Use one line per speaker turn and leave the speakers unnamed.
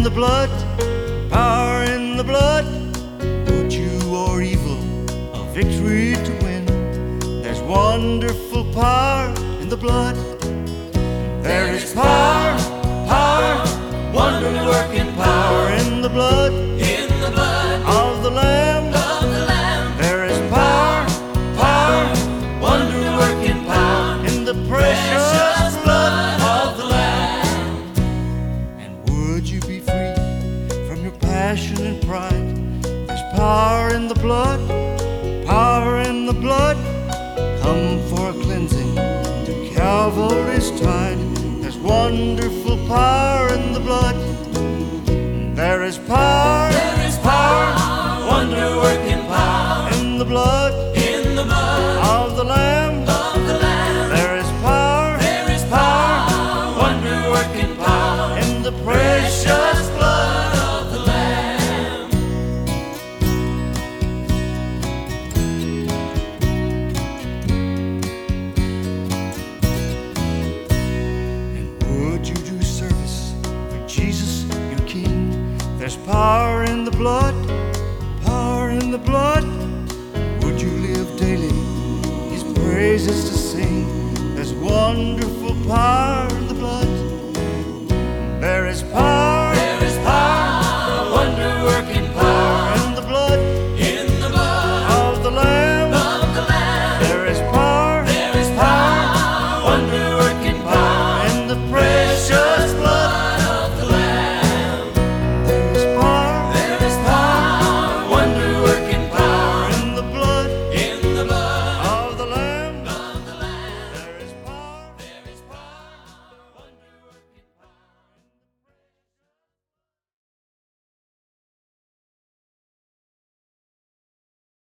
the blood, power in the blood. Good you or evil, a victory to win. There's wonderful power in the blood. There is power, power, wonder-working power in the blood, of the Lamb. There is power, power, wonder-working power in the precious blood of the Lamb. And would you be free from your passion and pride? There's power in the blood, power in the blood. Come for a cleansing to Calvary's tide. There's wonderful power in the blood. There is power, wonder-working power in the blood, of the Lamb. There is power, wonder-working power in the precious blood of the Lamb. And would you do service for Jesus, your King? There's power in the blood, power in the blood. Would you live daily His praises to sing? There's wonderful power